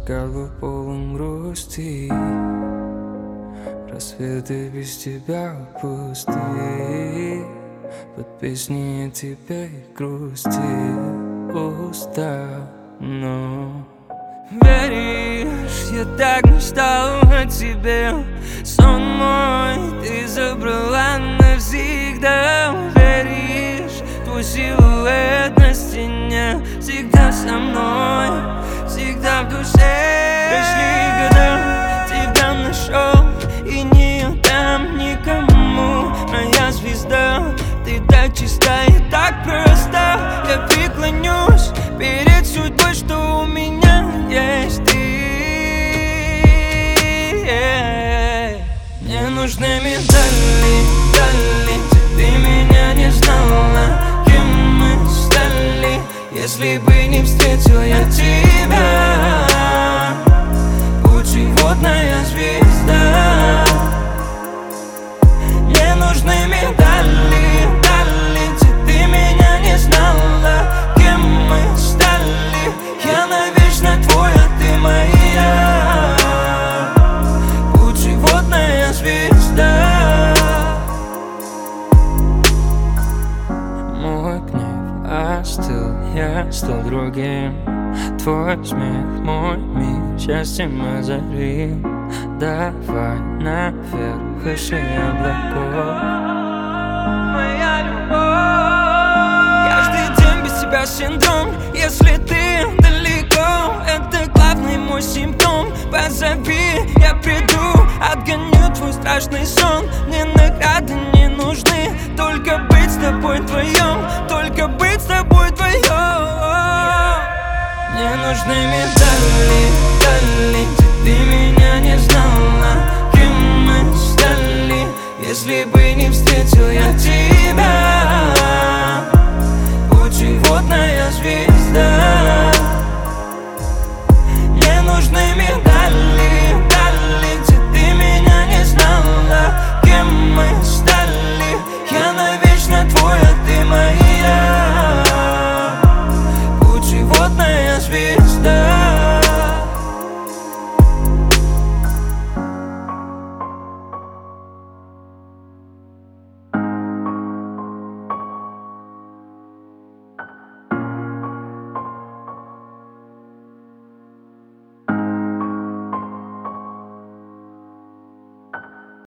как бы полон грусти. Рассветы без тебя пусты. Под песни я тебя и грусти устал, но веришь, я так мечтал о тебе. Сон мой ты забрала навсегда. Веришь, твой силуэт на стене всегда со мной, всегда в душе. Прошли года, тебя нашел и не отдам никому. Моя звезда, ты так чиста и так проста. Я преклонюсь перед судьбой, что у меня есть ты. Мне нужны медали, дали, ты меня не знала, кем мы стали, если бы не встретил я тебя. Путеводная звезда. Мне нужны медали, дали, ты меня не знала, кем мы стали. Я навечно твой, а ты моя. Путеводная звезда. Мой гнев остыл, я стал другим. Твой смех, мой мир, счастьем озарил. Давай наверх, выше облаков, моя любовь. Каждый день без тебя синдром. Если ты далеко, это главный мой симптом. Позови, я приду, отгоню твой страшный сон. Мне награды не нужны, только быть с тобой вдвоем, только быть с тобой вдвоем. Мне нужны медали, дали, ты меня не знала, кем мы стали, если бы не встретил я тебя. Путеводная звезда.